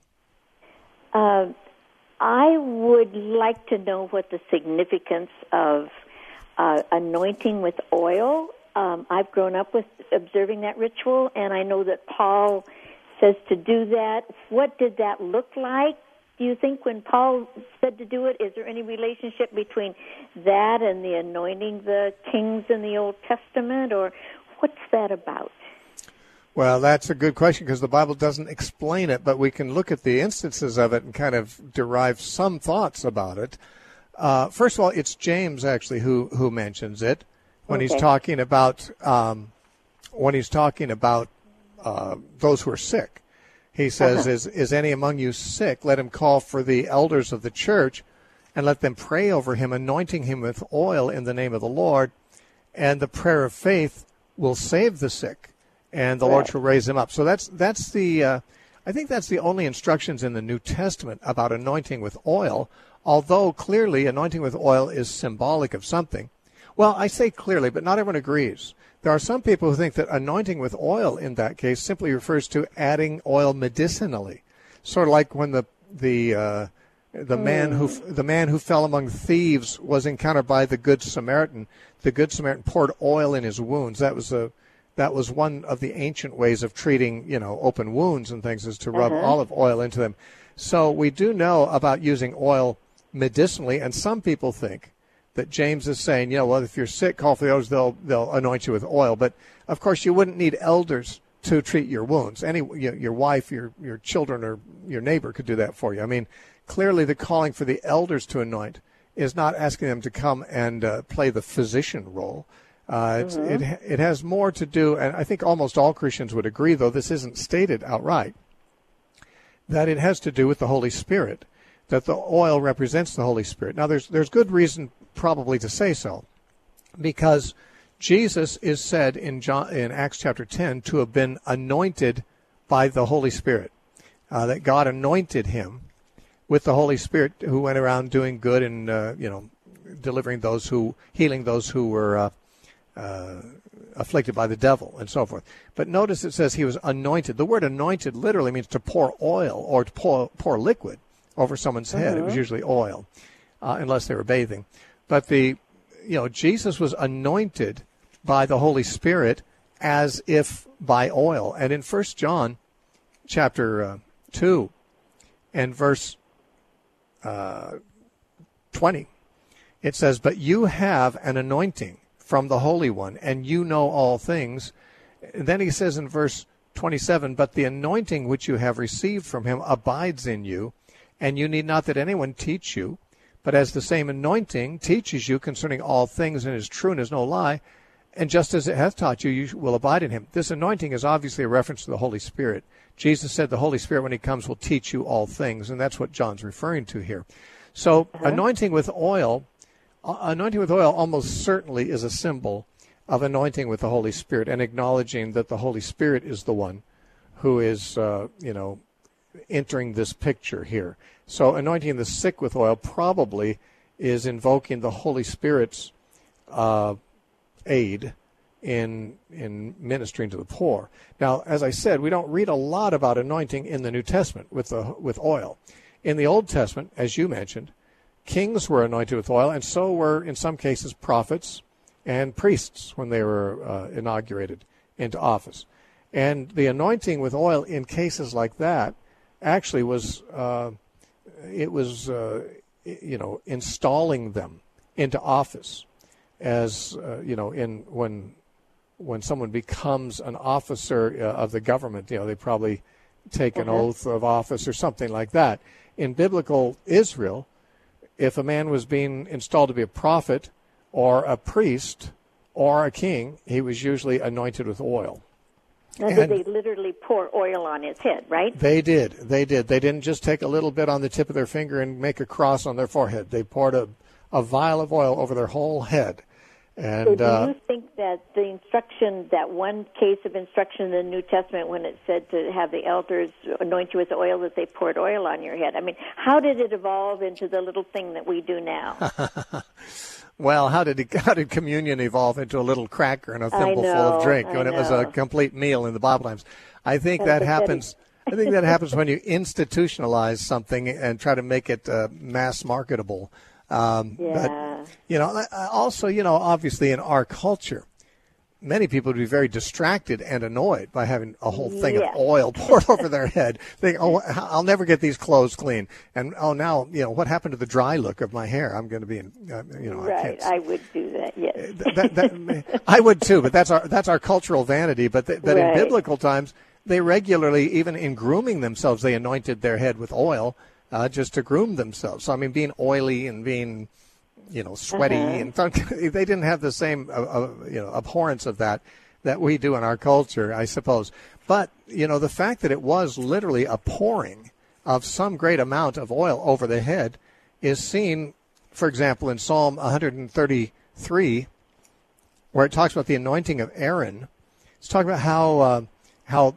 S5: I would like to know what the significance of anointing with oil. I've grown up with observing that ritual, and I know that Paul says to do that. What did that look like? Do you think when Paul said to do it, is there any relationship between that and the anointing the kings in the Old Testament, or what's that about?
S1: Well, that's a good question because the Bible doesn't explain it, but we can look at the instances of it and kind of derive some thoughts about it. First of all, it's James actually who mentions it when he's talking about those who are sick. He says, "Is any among you sick? Let him call for the elders of the church, and let them pray over him, anointing him with oil in the name of the Lord. And the prayer of faith will save the sick, and the Lord shall raise him up." So that's the I think that's the only instructions in the New Testament about anointing with oil. Although clearly anointing with oil is symbolic of something. Well, I say clearly, but not everyone agrees. There are some people who think that anointing with oil in that case simply refers to adding oil medicinally, sort of like when the man who fell among thieves was encountered by the Good Samaritan. The Good Samaritan poured oil in his wounds. That was one of the ancient ways of treating open wounds and things, is to rub olive oil into them. So we do know about using oil medicinally, and some people think that James is saying, well, if you're sick, call for the elders, they'll anoint you with oil. But, of course, you wouldn't need elders to treat your wounds. Your wife, your children, or your neighbor could do that for you. I mean, clearly the calling for the elders to anoint is not asking them to come and play the physician role. It has more to do, and I think almost all Christians would agree, though this isn't stated outright, that it has to do with the Holy Spirit, that the oil represents the Holy Spirit. Now, there's good reason probably to say so, because Jesus is said in Acts chapter 10 to have been anointed by the Holy Spirit, that God anointed him with the Holy Spirit, who went around doing good and healing those who were afflicted by the devil and so forth. But notice it says he was anointed. The word anointed literally means to pour oil or to pour liquid over someone's head. It was usually oil, unless they were bathing. But Jesus was anointed by the Holy Spirit as if by oil. And in 1 John chapter 2 and verse 20, it says, "But you have an anointing from the Holy One, and you know all things." And then he says in verse 27, "But the anointing which you have received from him abides in you, and you need not that anyone teach you. But as the same anointing teaches you concerning all things and is true and is no lie, and just as it hath taught you, you will abide in him." This anointing is obviously a reference to the Holy Spirit. Jesus said the Holy Spirit, when he comes, will teach you all things, and that's what John's referring to here. So anointing with oil almost certainly is a symbol of anointing with the Holy Spirit and acknowledging that the Holy Spirit is the one who is, entering this picture here. So anointing the sick with oil probably is invoking the Holy Spirit's aid in ministering to the poor. Now, as I said, we don't read a lot about anointing in the New Testament with oil. In the Old Testament, as you mentioned, kings were anointed with oil, and so were, in some cases, prophets and priests when they were inaugurated into office. And the anointing with oil in cases like that actually was, installing them into office as, when someone becomes an officer of the government, they probably take an oath of office or something like that. In biblical Israel, if a man was being installed to be a prophet or a priest or a king, he was usually anointed with oil.
S5: Now, did they literally pour oil on his head, right?
S1: They did. They didn't just take a little bit on the tip of their finger and make a cross on their forehead. They poured a vial of oil over their whole head. And,
S5: so do you think that the instruction, that one case of instruction in the New Testament when it said to have the elders anoint you with oil, that they poured oil on your head? I mean, how did it evolve into the little thing that we do now?
S1: Well, how did communion evolve into a little cracker and a thimble full of drink when it was a complete meal in the Bible times? I think that happens. I think that happens when you institutionalize something and try to make it mass marketable. But, also, obviously in our culture, many people would be very distracted and annoyed by having a whole thing of oil poured over their head. Think, I'll never get these clothes clean. And, now, what happened to the dry look of my hair? I'm going to be,
S5: Right, I would do that, yes.
S1: I would too, but that's our cultural vanity. But in biblical times, they regularly, even in grooming themselves, they anointed their head with oil just to groom themselves. So, being oily and being, sweaty, and they didn't have the same, abhorrence of that we do in our culture, I suppose. But, the fact that it was literally a pouring of some great amount of oil over the head is seen, for example, in Psalm 133, where it talks about the anointing of Aaron. It's talking about how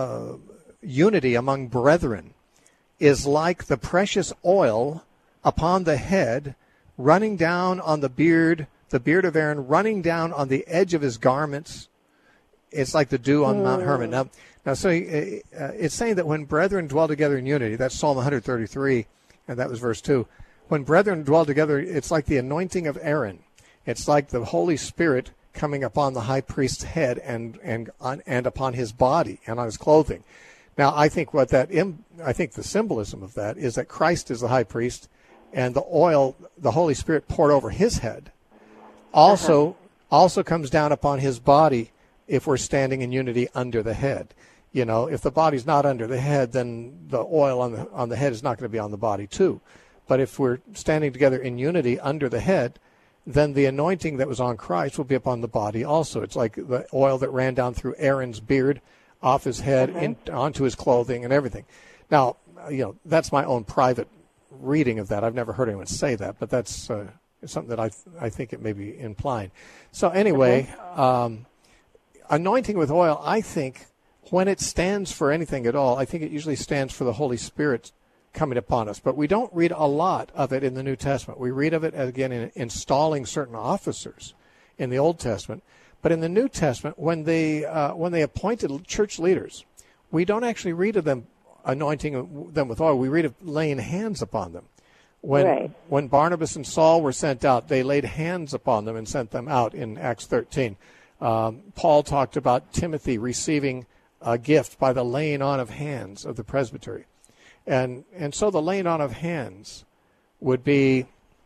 S1: unity among brethren is like the precious oil upon the head, running down on the beard of Aaron, running down on the edge of his garments. It's like the dew on Mount Hermon. Now so it's saying that when brethren dwell together in unity, that's Psalm 133, and that was verse 2. When brethren dwell together, it's like the anointing of Aaron. It's like the Holy Spirit coming upon the high priest's head and upon his body and on his clothing. Now, I think the symbolism of that is that Christ is the high priest, and the oil, the Holy Spirit poured over his head, also comes down upon his body if we're standing in unity under the head. If the body's not under the head, then the oil on the head is not going to be on the body too. But if we're standing together in unity under the head, then the anointing that was on Christ will be upon the body also. It's like the oil that ran down through Aaron's beard, off his head, onto his clothing and everything. Now, that's my own private reading of that. I've never heard anyone say that, but that's something that I think it may be implying. So anyway, anointing with oil, I think, when it stands for anything at all, I think it usually stands for the Holy Spirit coming upon us. But we don't read a lot of it in the New Testament. We read of it, again, in installing certain officers in the Old Testament. But in the New Testament, when they appointed church leaders, we don't actually read of them anointing them with oil. We read of laying hands upon them. When Barnabas and Saul were sent out, they laid hands upon them and sent them out in Acts 13. Paul talked about Timothy receiving a gift by the laying on of hands of the presbytery. And so the laying on of hands would be,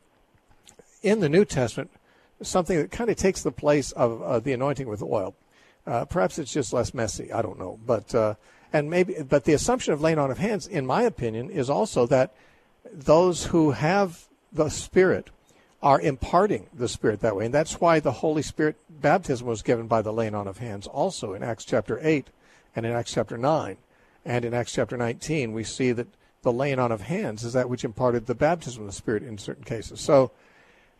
S1: in the New Testament, something that kind of takes the place of the anointing with oil. Perhaps it's just less messy. I don't know. But the assumption of laying on of hands, in my opinion, is also that those who have the Spirit are imparting the Spirit that way. And that's why the Holy Spirit baptism was given by the laying on of hands also in Acts chapter 8 and in Acts chapter 9. And in Acts chapter 19, we see that the laying on of hands is that which imparted the baptism of the Spirit in certain cases. So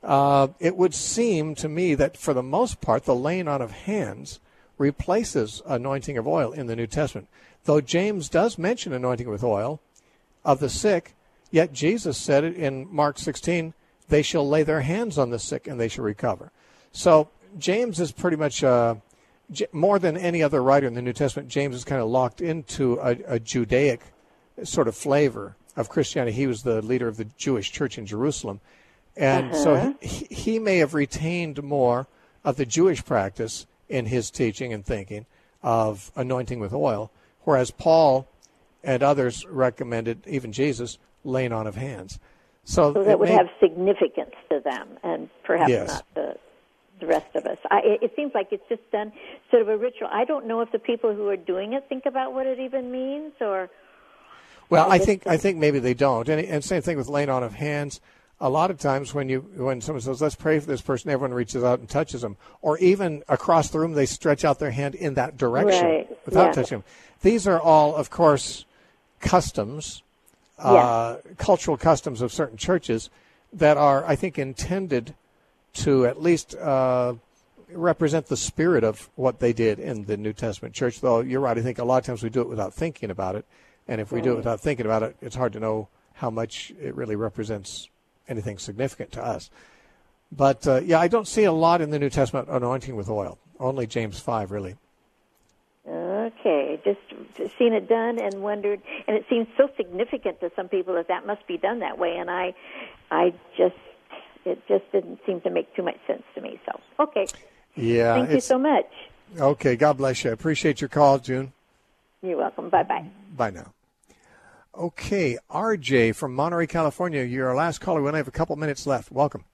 S1: it would seem to me that for the most part, the laying on of hands replaces anointing of oil in the New Testament. Though James does mention anointing with oil of the sick, yet Jesus said it in Mark 16, they shall lay their hands on the sick and they shall recover. So James is pretty much, more than any other writer in the New Testament, James is kind of locked into a Judaic sort of flavor of Christianity. He was the leader of the Jewish church in Jerusalem. And so he may have retained more of the Jewish practice in his teaching and thinking of anointing with oil, whereas Paul and others recommended, even Jesus, laying on of hands. So
S5: that would have significance to them, and perhaps not the rest of us. It seems like it's just done sort of a ritual. I don't know if the people who are doing it think about what it even means, or...
S1: Well, I think maybe they don't. And same thing with laying on of hands. A lot of times when someone says, let's pray for this person, everyone reaches out and touches them. Or even across the room, they stretch out their hand in that direction without touching them. These are all, of course, customs, cultural customs of certain churches that are, I think, intended to at least represent the spirit of what they did in the New Testament church. Though you're right, I think a lot of times we do it without thinking about it. And if we do it without thinking about it, it's hard to know how much it really represents anything significant to us. But, I don't see a lot in the New Testament anointing with oil. Only James 5, really.
S5: Okay, just seen it done and wondered, and it seems so significant to some people that must be done that way, and it just didn't seem to make too much sense to me. So, okay.
S1: Yeah.
S5: Thank you so much.
S1: Okay, God bless you. I appreciate your call, June.
S5: You're welcome. Bye-bye.
S1: Bye now. Okay, RJ from Monterey, California. You're our last caller. We only have a couple minutes left. Welcome.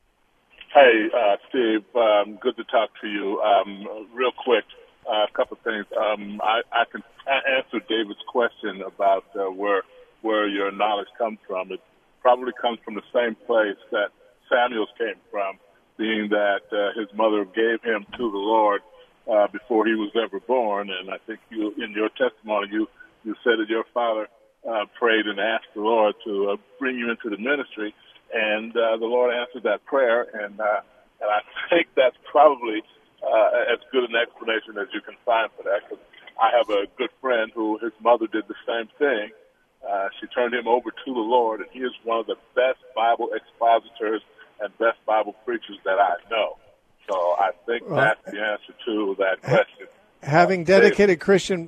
S6: Hey, Steve. Good to talk to you. Real quick, a couple of things. I can answer David's question about where your knowledge comes from. It probably comes from the same place that Samuel's came from, being that his mother gave him to the Lord before he was ever born. And I think you, in your testimony, you said that your father prayed and asked the Lord to bring you into the ministry, and the Lord answered that prayer, and I think that's probably as good an explanation as you can find for that, because I have a good friend who his mother did the same thing. She turned him over to the Lord, and he is one of the best Bible expositors and best Bible preachers that I know. So I think that's the answer to that question.
S1: Having dedicated Christian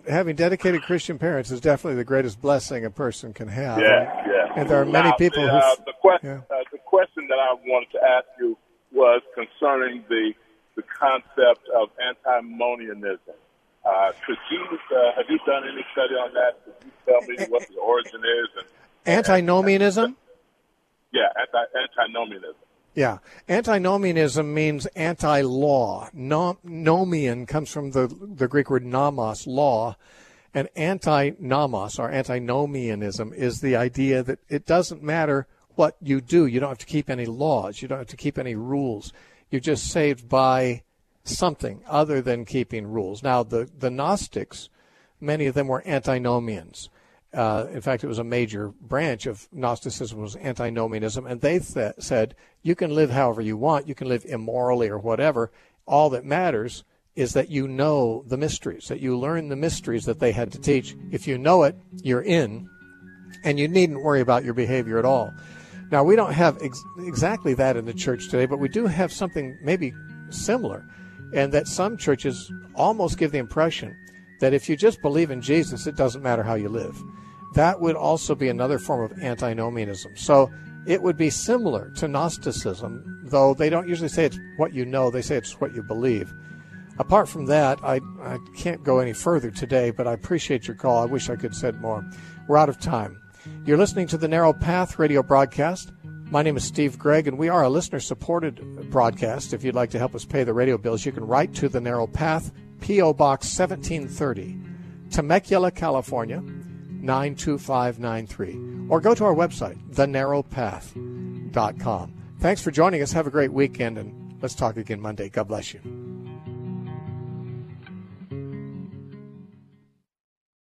S1: parents is definitely the greatest blessing a person can have.
S6: Yeah.
S1: And there are many people who...
S6: The question that I wanted to ask you was concerning the concept of antinomianism. Have you done any study on that? Could you tell me what the origin is?
S1: Antinomianism?
S6: Yeah, antinomianism.
S1: Yeah. Antinomianism means anti-law. Nomian comes from the Greek word nomos, law. And anti-nomos, or antinomianism, is the idea that it doesn't matter what you do. You don't have to keep any laws. You don't have to keep any rules. You're just saved by something other than keeping rules. Now, the Gnostics, many of them were antinomians. In fact, it was a major branch of Gnosticism was antinomianism, and they said you can live however you want, you can live immorally or whatever. All that matters is that you know the mysteries, that you learn the mysteries that they had to teach. If you know it, you're in, and you needn't worry about your behavior at all. Now, we don't have exactly that in the church today, but we do have something maybe similar, and that some churches almost give the impression that if you just believe in Jesus, it doesn't matter how you live. That would also be another form of antinomianism. So it would be similar to Gnosticism, though they don't usually say it's what you know, they say it's what you believe. Apart from that, I can't go any further today, but I appreciate your call. I wish I could have said more. We're out of time. You're listening to the Narrow Path radio broadcast. My name is Steve Gregg, and we are a listener-supported broadcast. If you'd like to help us pay the radio bills, you can write to the Narrow Path, P.O. Box 1730, Temecula, California, 92593. Or go to our website, thenarrowpath.com. Thanks for joining us. Have a great weekend, and let's talk again Monday. God bless you.